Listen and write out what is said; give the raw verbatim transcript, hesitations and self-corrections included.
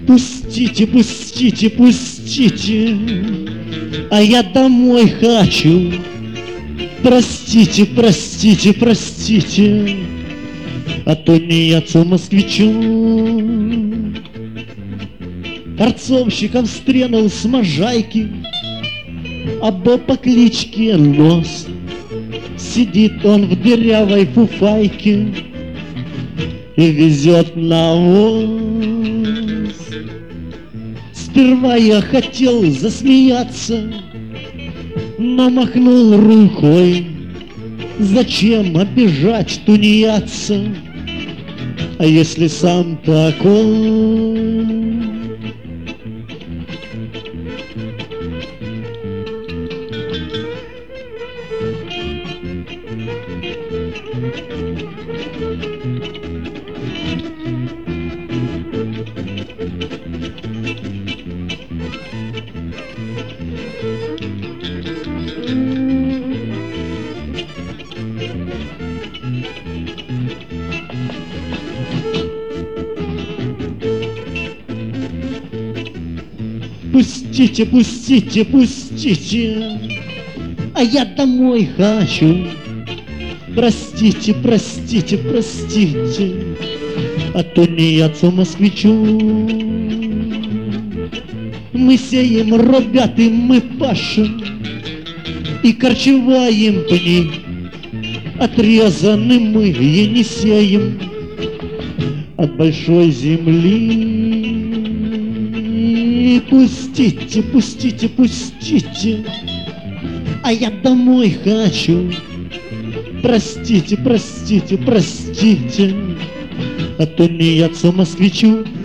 Пустите, пустите, пустите, а я домой хочу. Простите, простите, простите, а то тунеядцу москвичу. Торцовщиков стренул с можайки, або по кличке Нос. Сидит он в дырявой фуфайке и везет навоз. Сперва я хотел засмеяться, но махнул рукой. Зачем обижать тунеядца, а если сам такой? Пустите, пустите, пустите, а я домой хочу. Простите, простите, простите, а тунеядцу москвичу. Мы сеем, ребята, мы пашем и корчеваем пни. Отрезаны мы и не сеем от большой земли. Пустите, пустите, пустите, а я домой хочу. Простите, простите, простите, а тунеядцу москвичу.